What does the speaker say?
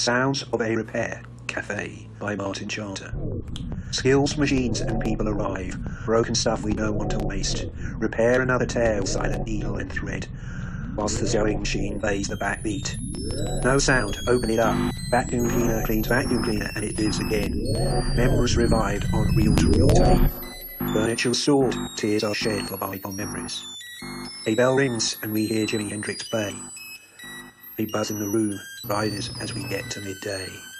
Sounds of a Repair Cafe by Martin Charter. Skills, machines and people arrive. Broken stuff we don't want to waste. Repair another tear with silent needle and thread, whilst the sewing machine plays the backbeat. No sound, open it up. Vacuum cleaner cleans vacuum cleaner and it lives again. Memories revived on reel-to-reel tape. Furniture restored, tears are shed for bygone memories. A bell rings and we hear Jimi Hendrix play. A buzz in the room rises as we get to midday.